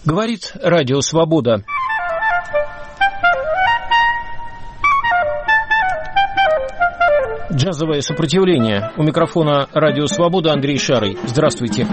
Говорит Радио Свобода. Джазовое сопротивление. У микрофона Радио Свобода Андрей Шарый. Здравствуйте.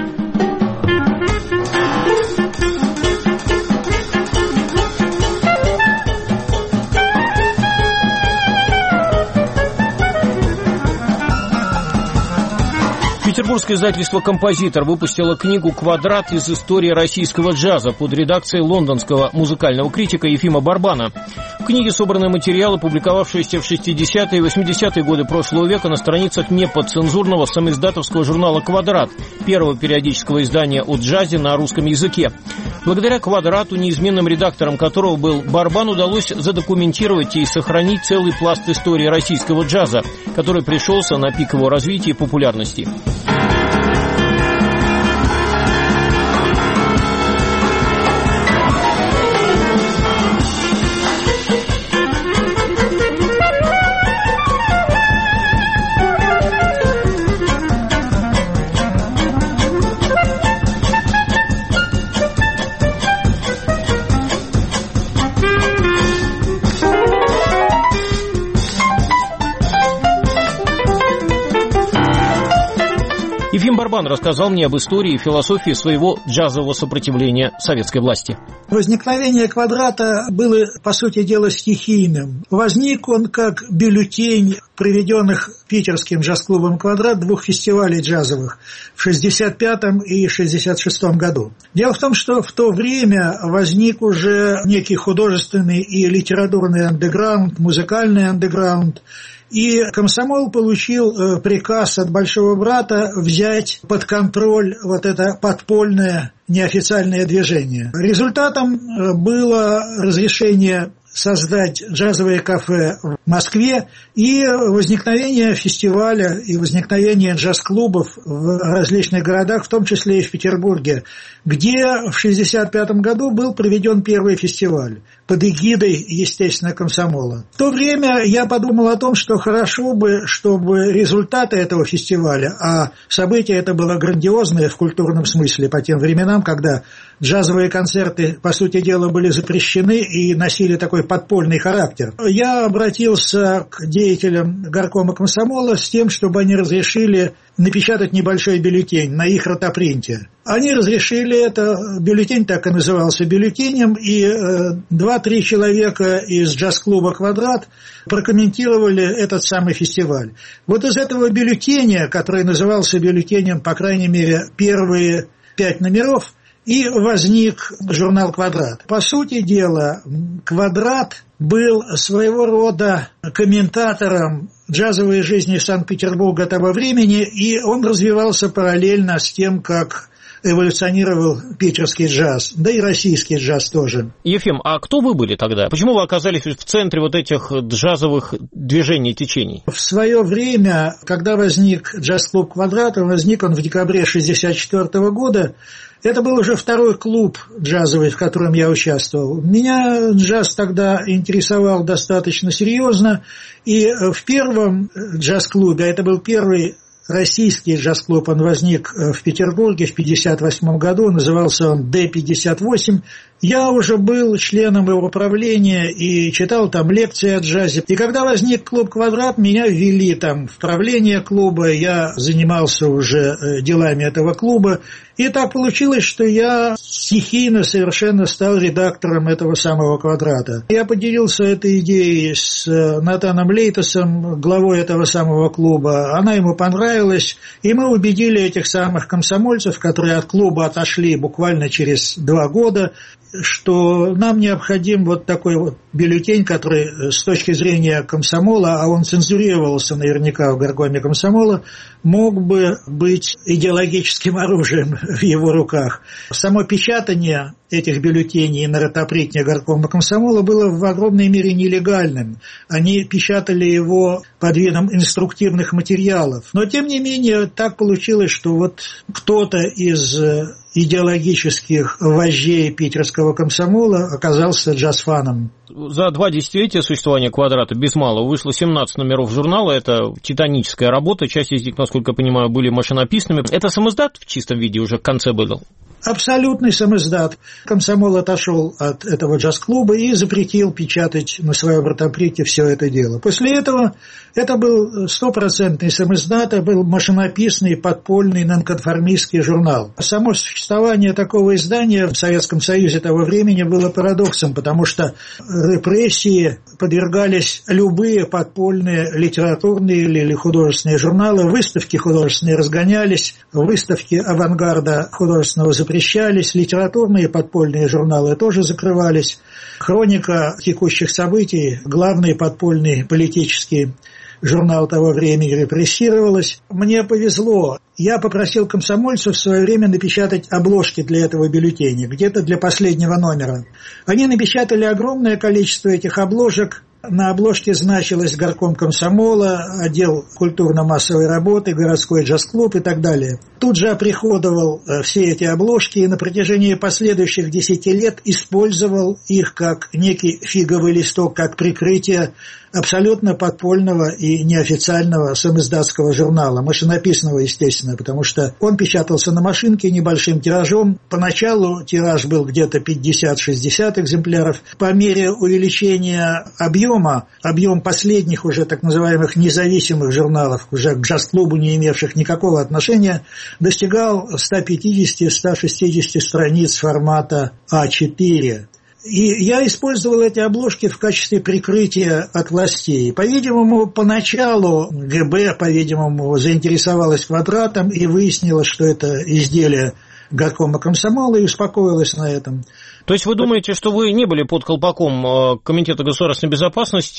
Петербургское издательство «Композитор» выпустило книгу «Квадрат из истории российского джаза» под редакцией лондонского музыкального критика Ефима Барбана. В книге собраны материалы, публиковавшиеся в 60-е и 80-е годы прошлого века на страницах неподцензурного самоиздатовского журнала «Квадрат», первого периодического издания о джазе на русском языке. Благодаря «Квадрату», неизменным редактором которого был Барбан, удалось задокументировать и сохранить целый пласт истории российского джаза, который пришелся на пик его развития и популярности. Ефим Барбан рассказал мне об истории и философии своего джазового сопротивления советской власти. Возникновение «Квадрата» было, по сути дела, стихийным. Возник он как бюллетень проведенных питерским джаз-клубом «Квадрат» двух фестивалей джазовых в 1965 и 1966 году. Дело в том, что в то время возник уже некий художественный и литературный андеграунд, музыкальный андеграунд, и комсомол получил приказ от Большого брата взять под контроль вот это подпольное неофициальное движение. Результатом было разрешение создать джазовое кафе в Москве и возникновение фестиваля и возникновение джаз-клубов в различных городах, в том числе и в Петербурге, где в 1965 году был проведен первый фестиваль под эгидой, естественно, комсомола. В то время я подумал о том, что хорошо бы, чтобы результаты этого фестиваля, а событие это было грандиозное в культурном смысле по тем временам, когда джазовые концерты, по сути дела, были запрещены и носили такой подпольный характер. Я обратился к деятелям горкома комсомола с тем, чтобы они разрешили напечатать небольшой бюллетень на их ротопринте. Они разрешили это, бюллетень так и назывался бюллетенем, и 2-3 человека из джаз-клуба «Квадрат» прокомментировали этот самый фестиваль. Вот из этого бюллетеня, который назывался бюллетенем, по крайней мере, первые 5 номеров, и возник журнал «Квадрат». По сути дела, «Квадрат» был своего рода комментатором джазовой жизни Санкт-Петербурга того времени, и он развивался параллельно с тем, как эволюционировал питерский джаз, да и российский джаз тоже. Ефим, а кто вы были тогда? Почему вы оказались в центре вот этих джазовых движений, течений? В свое время, когда возник джаз-клуб «Квадрат», возник он в декабре 1964 года, это был уже второй клуб джазовый, в котором я участвовал. Меня джаз тогда интересовал достаточно серьезно, и в первом джаз-клубе, а это был первый российский джаз-клуб, он возник в Петербурге в 1958 году, назывался он Д-58. Я уже был членом его правления и читал там лекции о джазе. И когда возник клуб «Квадрат», меня ввели там в правление клуба, я занимался уже делами этого клуба. И так получилось, что я стихийно совершенно стал редактором этого самого «Квадрата». Я поделился этой идеей с Натаном Лейтосом, главой этого самого клуба. Она ему понравилась, и мы убедили этих самых комсомольцев, которые от клуба отошли буквально через 2 года, что нам необходим вот такой вот бюллетень, который с точки зрения комсомола, а он цензурировался наверняка в горкоме комсомола, мог бы быть идеологическим оружием в его руках. Само печатание этих бюллетеней на ротопринте горкома комсомола было в огромной мере нелегальным. Они печатали его под видом инструктивных материалов. Но, тем не менее, так получилось, что вот кто-то из идеологических вождей питерского комсомола оказался джаз-фаном. За 2 десятилетия существования «Квадрата» без малого вышло 17 номеров журнала. Это титаническая работа. Часть из них, насколько я понимаю, были машинописными. Это самиздат в чистом виде уже в конце был? Абсолютный самиздат. Комсомол отошел от этого джаз-клуба и запретил печатать на своем ротоприте все это дело. После этого это был 100% самиздат, это был машинописный, подпольный, нонконформистский журнал. Само существование такого издания в Советском Союзе того времени было парадоксом, потому что репрессии подвергались любые подпольные литературные или художественные журналы, выставки художественные разгонялись, выставки авангарда художественного запрещались, литературные подпольные журналы тоже закрывались. Хроника текущих событий, главный подпольный политический журнал того времени, репрессировалась. Мне повезло. Я попросил комсомольцев в свое время напечатать обложки для этого бюллетеня, где-то для последнего номера. Они напечатали огромное количество этих обложек. На обложке значилось горком комсомола, отдел культурно-массовой работы, городской джаз-клуб и так далее. Тут же оприходовал все эти обложки и на протяжении последующих 10 лет использовал их как некий фиговый листок, как прикрытие абсолютно подпольного и неофициального самиздатского журнала, машинописного, естественно, потому что он печатался на машинке небольшим тиражом. Поначалу тираж был где-то 50-60 экземпляров. По мере увеличения объем последних уже так называемых независимых журналов, уже к джаз-клубу не имевших никакого отношения, достигал 150-160 страниц формата А4. И я использовал эти обложки в качестве прикрытия от властей. По-видимому, поначалу ГБ, заинтересовалась «Квадратом» и выяснила, что это изделие горкома комсомола, и успокоилась на этом. То есть вы думаете, что вы не были под колпаком Комитета государственной безопасности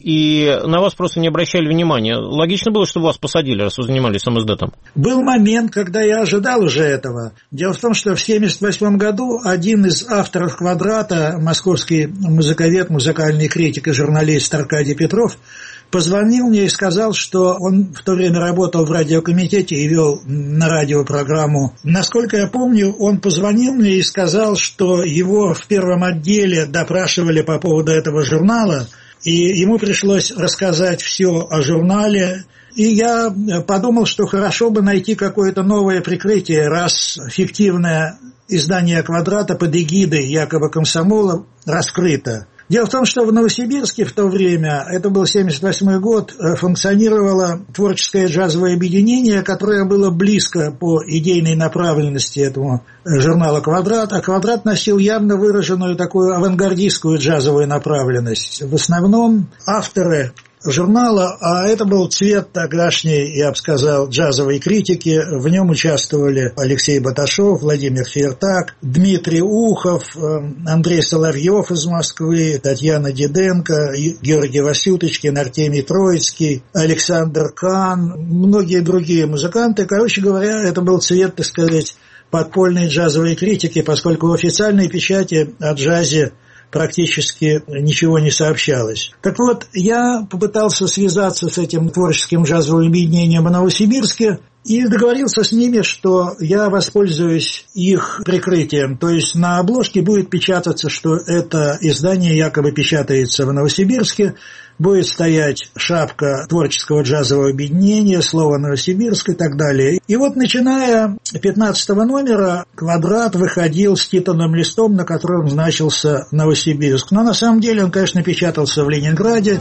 и на вас просто не обращали внимания? Логично было, чтобы вас посадили, раз вы занимались самиздатом? Был момент, когда я ожидал уже этого. Дело в том, что в 1978 году один из авторов «Квадрата», московский музыковед, музыкальный критик и журналист Аркадий Петров, позвонил мне и сказал, что он в то время работал в радиокомитете и вел на радио программу. Насколько я помню, он позвонил мне и сказал, что его в первом отделе допрашивали по поводу этого журнала, и ему пришлось рассказать все о журнале. И я подумал, что хорошо бы найти какое-то новое прикрытие, раз фиктивное издание «Квадрата» под эгидой якобы комсомола раскрыто. Дело в том, что в Новосибирске в то время, это был 1978 год, функционировало творческое джазовое объединение, которое было близко по идейной направленности этому журнала «Квадрат», а «Квадрат» носил явно выраженную такую авангардистскую джазовую направленность. В основном авторы журнала, а это был цвет тогдашней, я бы сказал, джазовой критики. В нем участвовали Алексей Баташов, Владимир Фертак, Дмитрий Ухов, Андрей Соловьев из Москвы, Татьяна Диденко, Георгий Васюточкин, Артемий Троицкий, Александр Кан, многие другие музыканты. Короче говоря, это был цвет, так сказать, подпольной джазовой критики, поскольку в официальной печати о джазе практически ничего не сообщалось. Так вот, я попытался связаться с этим творческим джазовым объединением в Новосибирске и договорился с ними, что я воспользуюсь их прикрытием. То есть на обложке будет печататься, что это издание якобы печатается в Новосибирске, будет стоять шапка творческого джазового объединения, слово «Новосибирск» и так далее. И вот начиная 15-го номера «Квадрат» выходил с титульным листом, на котором значился «Новосибирск». Но на самом деле он, конечно, печатался в Ленинграде.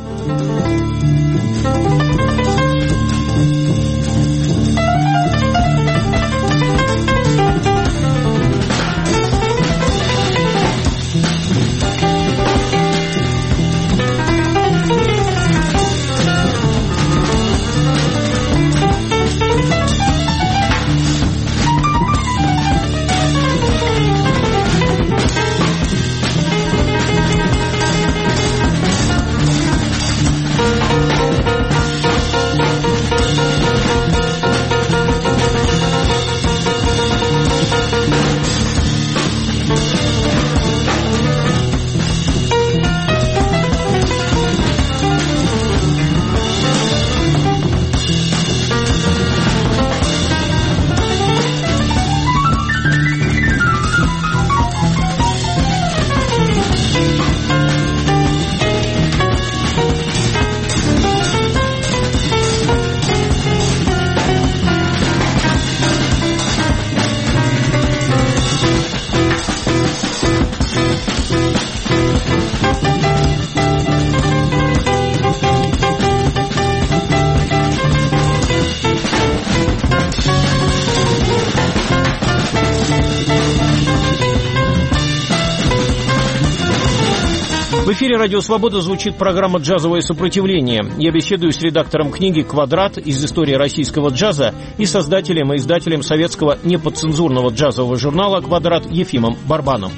В эфире «Радио Свобода» звучит программа «Джазовое сопротивление». Я беседую с редактором книги «Квадрат. Из истории российского джаза» и создателем и издателем советского неподцензурного джазового журнала «Квадрат» Ефимом Барбаном.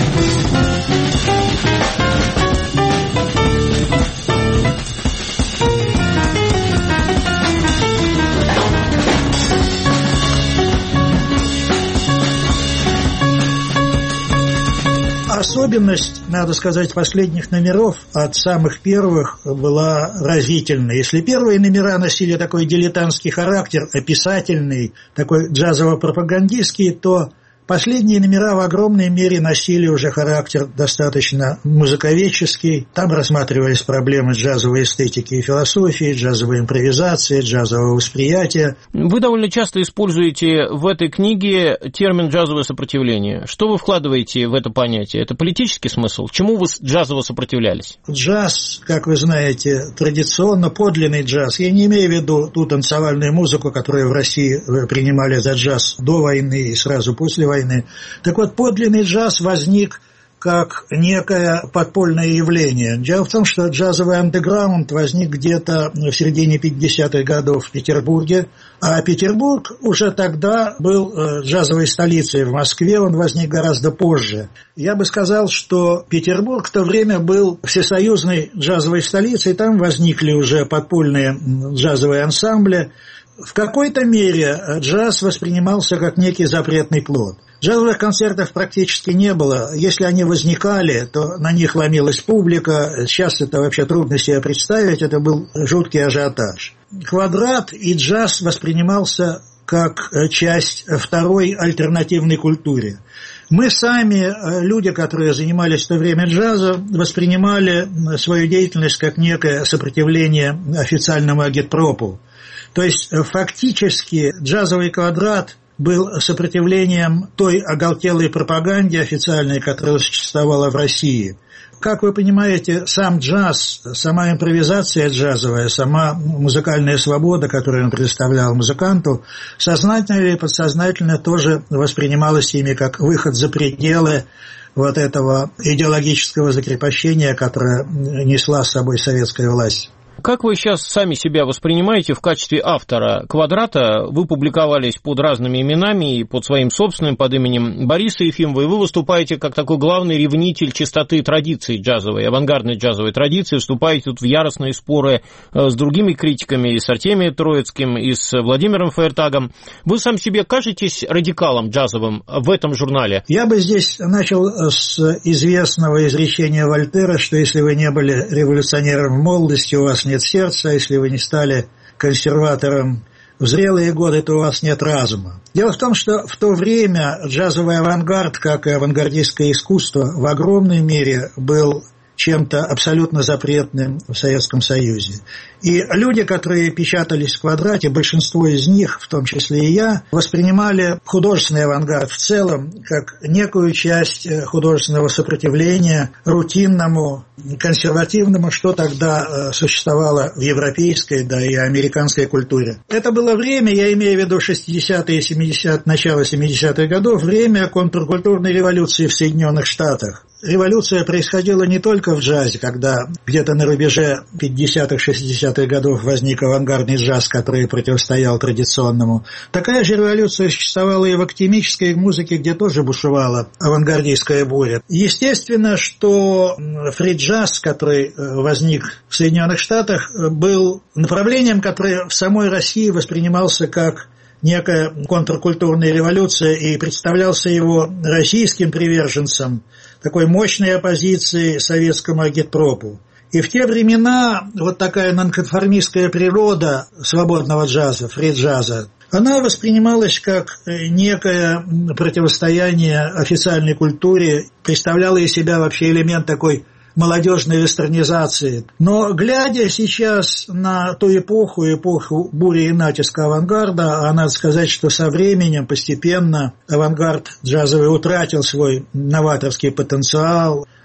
Особенность, надо сказать, последних номеров от самых первых была разительной. Если первые номера носили такой дилетантский характер, описательный, такой джазово-пропагандистский, то последние номера в огромной мере носили уже характер достаточно музыковедческий. Там рассматривались проблемы джазовой эстетики и философии, джазовой импровизации, джазового восприятия. Вы довольно часто используете в этой книге термин «джазовое сопротивление». Что вы вкладываете в это понятие? Это политический смысл? Чему вы джазово сопротивлялись? Джаз, как вы знаете, традиционно подлинный джаз. Я не имею в виду ту танцевальную музыку, которую в России принимали за джаз до войны и сразу после войны. Так вот, подлинный джаз возник как некое подпольное явление. Дело в том, что джазовый андеграунд возник где-то в середине 50-х годов в Петербурге, а Петербург уже тогда был джазовой столицей. В Москве он возник гораздо позже. Я бы сказал, что Петербург в то время был всесоюзной джазовой столицей, там возникли уже подпольные джазовые ансамбли. В какой-то мере джаз воспринимался как некий запретный плод. Джазовых концертов практически не было. Если они возникали, то на них ломилась публика. Сейчас это вообще трудно себе представить. Это был жуткий ажиотаж. «Квадрат» и джаз воспринимался как часть второй альтернативной культуры. Мы сами, люди, которые занимались в то время джазом, воспринимали свою деятельность как некое сопротивление официальному агитпропу. То есть фактически джазовый «Квадрат» был сопротивлением той оголтелой пропаганде официальной, которая существовала в России. Как вы понимаете, сам джаз, сама импровизация джазовая, сама музыкальная свобода, которую он предоставлял музыканту, сознательно или подсознательно тоже воспринималась ими как выход за пределы вот этого идеологического закрепощения, которое несла с собой советская власть. Как вы сейчас сами себя воспринимаете в качестве автора «Квадрата»? Вы публиковались под разными именами и под своим собственным, под именем Бориса Ефимова, и вы выступаете как такой главный ревнитель чистоты традиции джазовой, авангардной джазовой традиции, вступаете тут в яростные споры с другими критиками, и с Артемием Троицким, и с Владимиром Фаертагом. Вы сам себе кажетесь радикалом джазовым в этом журнале? Я бы здесь начал с известного изречения Вольтера, что если вы не были революционером в молодости, у вас нет сердца, если вы не стали консерватором в зрелые годы, то у вас нет разума. Дело в том, что в то время джазовый авангард, как и авангардистское искусство, в огромной мере был чем-то абсолютно запретным в Советском Союзе. И люди, которые печатались в «Квадрате», большинство из них, в том числе и я, воспринимали художественный авангард в целом как некую часть художественного сопротивления рутинному, консервативному, что тогда существовало в европейской, да и американской культуре. Это было время, я имею в виду 60-е, 70-е, начало 70-х годов, время контркультурной революции в Соединенных Штатах. Революция происходила не только в джазе, когда где-то на рубеже 50-х, 60-х годов возник авангардный джаз, который противостоял традиционному. Такая же революция существовала и в академической музыке, где тоже бушевала авангардистская буря. Естественно, что фри-джаз, который возник в Соединенных Штатах, был направлением, которое в самой России воспринимался как некая контркультурная революция и представлялся его российским приверженцам такой мощной оппозиции советскому агитпропу. И в те времена вот такая нонконформистская природа свободного джаза, фри-джаза, она воспринималась как некое противостояние официальной культуре, представляла из себя вообще элемент такой молодежной вестернизации. Но глядя сейчас на ту эпоху бури и натиска авангарда, надо сказать, что со временем постепенно авангард джазовый утратил свой новаторский потенциал.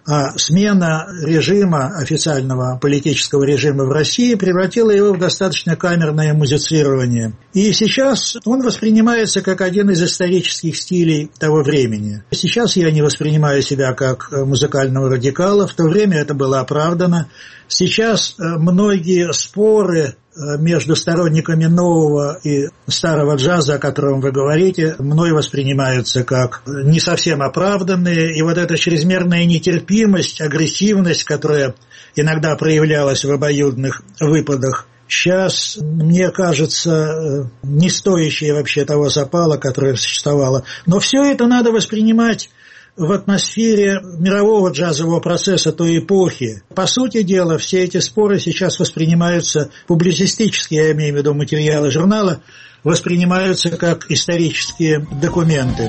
А смена режима, официального политического режима в России, превратила его в достаточно камерное музицирование. И сейчас он воспринимается как один из исторических стилей того времени. Сейчас я не воспринимаю себя как музыкального радикала, в то время это было оправдано. Сейчас многие споры между сторонниками нового и старого джаза, о котором вы говорите, мной воспринимаются как не совсем оправданные. И вот эта чрезмерная нетерпимость, агрессивность, которая иногда проявлялась в обоюдных выпадах, сейчас, мне кажется, не стоящая вообще того запала, которое существовало. Но все это надо воспринимать в атмосфере мирового джазового процесса той эпохи. По сути дела, все эти споры сейчас воспринимаются публицистически, я имею в виду материалы журнала, воспринимаются как исторические документы.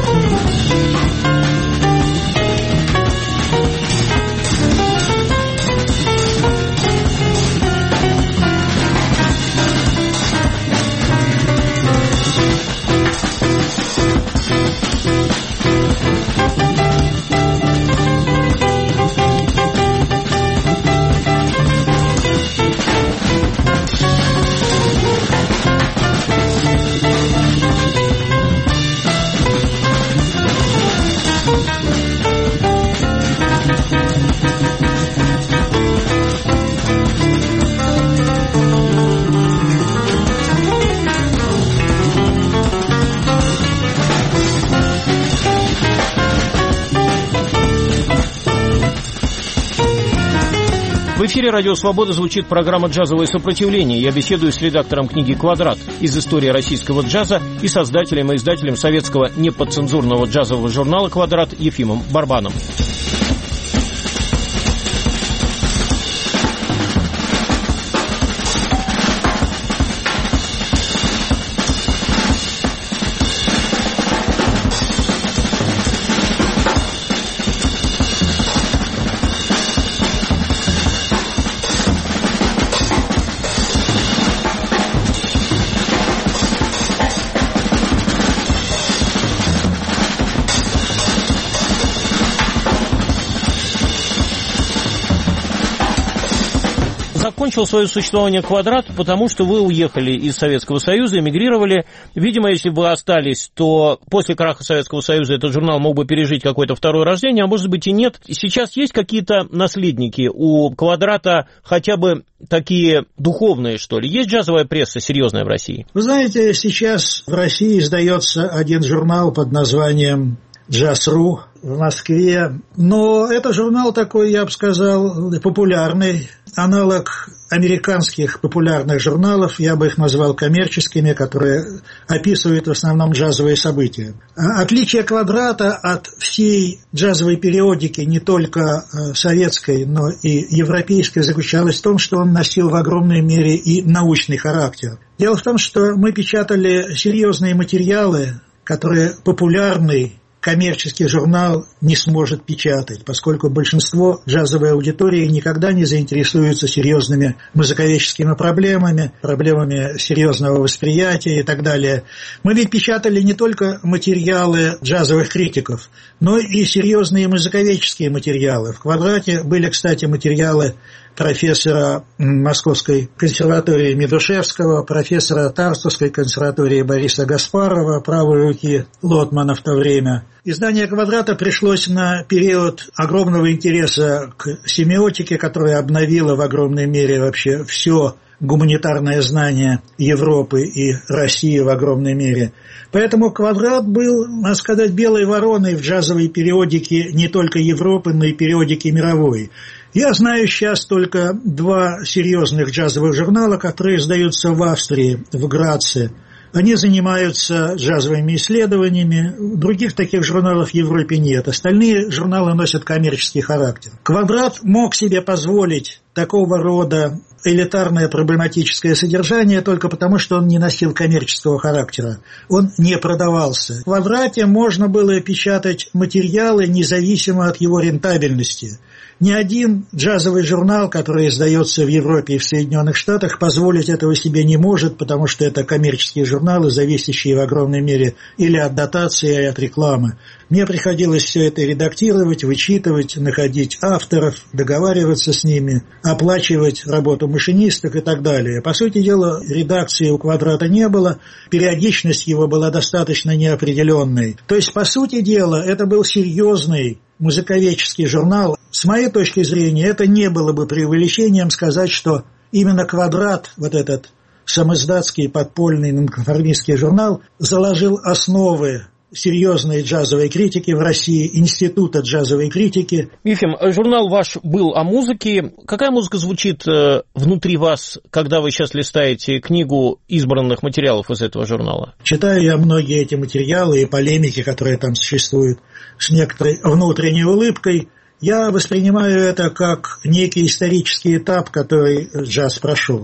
В эфире «Радио Свобода» звучит программа «Джазовое сопротивление». Я беседую с редактором книги «Квадрат» из истории российского джаза и создателем и издателем советского неподцензурного джазового журнала «Квадрат» Ефимом Барбаном. Закончил свое существование «Квадрат», потому что вы уехали из Советского Союза, эмигрировали. Видимо, если бы вы остались, то после краха Советского Союза этот журнал мог бы пережить какое-то второе рождение, а может быть и нет. Сейчас есть какие-то наследники у «Квадрата», хотя бы такие духовные, что ли? Есть джазовая пресса серьезная в России? Вы знаете, сейчас в России издается один журнал под названием «Джаз.ру» в Москве. Но это журнал такой, я бы сказал, популярный, аналог американских популярных журналов, я бы их назвал коммерческими, которые описывают в основном джазовые события. Отличие «Квадрата» от всей джазовой периодики, не только советской, но и европейской, заключалось в том, что он носил в огромной мере и научный характер. Дело в том, что мы печатали серьезные материалы, которые популярный коммерческий журнал не сможет печатать, поскольку большинство джазовой аудитории никогда не заинтересуются серьезными музыковедческими проблемами, проблемами серьезного восприятия и так далее. Мы ведь печатали не только материалы джазовых критиков, но и серьезные музыковедческие материалы. В «Квадрате» были, кстати, материалы профессора Московской консерватории Медушевского, профессора Тарстовской консерватории Бориса Гаспарова, правой руки Лотмана в то время. Издание «Квадрата» пришлось на период огромного интереса к семиотике, которая обновила в огромной мере вообще все гуманитарное знание Европы и России в огромной мере. Поэтому «Квадрат» был, можно сказать, белой вороной в джазовой периодике не только Европы, но и периодике мировой. Я знаю сейчас только два серьезных джазовых журнала, которые издаются в Австрии, в Граце. Они занимаются джазовыми исследованиями. Других таких журналов в Европе нет. Остальные журналы носят коммерческий характер. «Квадрат» мог себе позволить такого рода элитарное проблематическое содержание только потому, что он не носил коммерческого характера. Он не продавался. В «Квадрате» можно было печатать материалы независимо от его рентабельности. Ни один джазовый журнал, который издается в Европе и в Соединенных Штатах, позволить этого себе не может, потому что это коммерческие журналы, зависящие в огромной мере или от дотации, или от рекламы. Мне приходилось все это редактировать, вычитывать, находить авторов, договариваться с ними, оплачивать работу машинисток и так далее. По сути дела, редакции у «Квадрата» не было, периодичность его была достаточно неопределенной. То есть, по сути дела, это был серьезный музыковедческий журнал. С моей точки зрения, это не было бы преувеличением сказать, что именно «Квадрат», вот этот самоиздатский подпольный нонконформистский журнал, заложил основы серьезной джазовой критики в России, Института джазовой критики. Ефим, журнал ваш был о музыке. Какая музыка звучит внутри вас, когда вы сейчас листаете книгу избранных материалов из этого журнала? Читаю я многие эти материалы и полемики, которые там существуют, с некоторой внутренней улыбкой. Я воспринимаю это как некий исторический этап, который джаз прошел.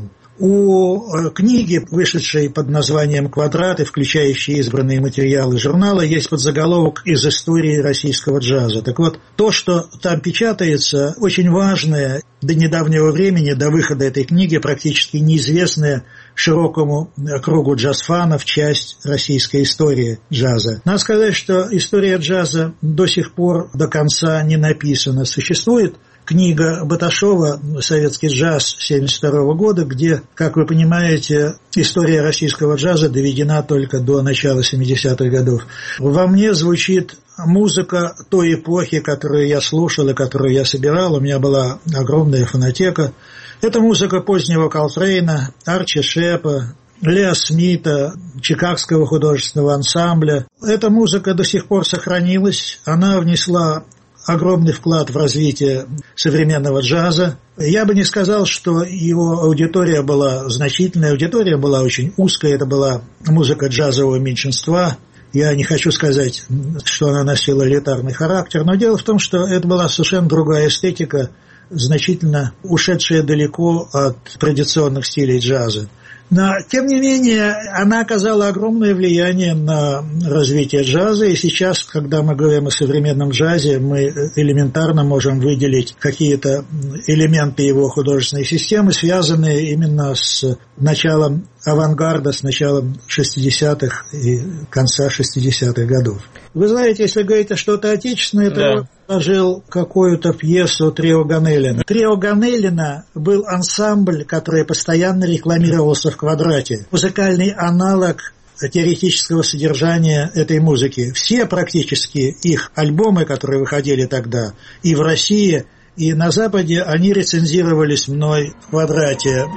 У книги, вышедшей под названием «Квадрат» и включающей избранные материалы журнала, есть подзаголовок «Из истории российского джаза». Так вот, то, что там печатается, очень важное до недавнего времени, до выхода этой книги, практически неизвестная широкому кругу джаз-фанов часть российской истории джаза. Надо сказать, что история джаза до сих пор до конца не написана. Существует книга Баташова «Советский джаз» 1972 года, где, как вы понимаете, история российского джаза доведена только до начала 70-х годов. Во мне звучит музыка той эпохи, которую я слушал и которую я собирал. У меня была огромная фонотека. Это музыка позднего Колтрейна, Арчи Шепа, Лео Смита, Чикагского художественного ансамбля. Эта музыка до сих пор сохранилась. Она внесла огромный вклад в развитие современного джаза. Я бы не сказал, что его аудитория была значительная. Аудитория была очень узкая. Это была музыка джазового меньшинства. Я не хочу сказать, что она носила элитарный характер, но дело в том, что это была совершенно другая эстетика, значительно ушедшая далеко от традиционных стилей джаза. Но, тем не менее, она оказала огромное влияние на развитие джаза, и сейчас, когда мы говорим о современном джазе, мы элементарно можем выделить какие-то элементы его художественной системы, связанные именно с началом авангарда, с началом 60-х и конца 60-х годов. Вы знаете, если говорить о что-то отечественное, то я предложил какую-то пьесу Трио Ганеллина. Трио Ганеллина был ансамбль, который постоянно рекламировался в «Квадрате». Музыкальный аналог теоретического содержания этой музыки. Все практически их альбомы, которые выходили тогда и в России, и на Западе, они рецензировались мной в «Квадрате».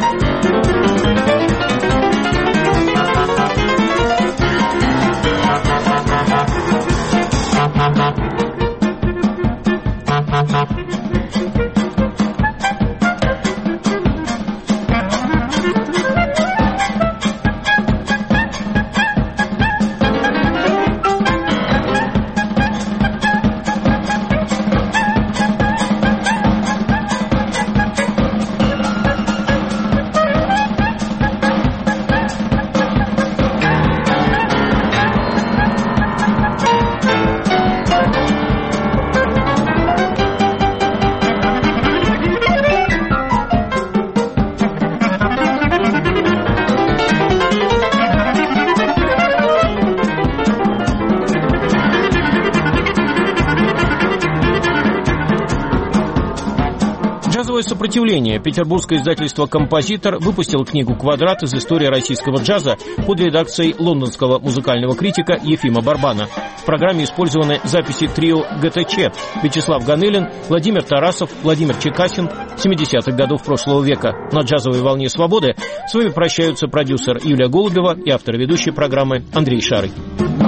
«Джазовое сопротивление». Петербургское издательство «Композитор» выпустило книгу «Квадрат» из истории российского джаза под редакцией лондонского музыкального критика Ефима Барбана. В программе использованы записи трио ГТЧ: Вячеслав Ганеллин, Владимир Тарасов, Владимир Чекасин 70-х годов прошлого века. На джазовой волне свободы с вами прощаются продюсер Юлия Голубева и автор ведущей программы Андрей Шарый.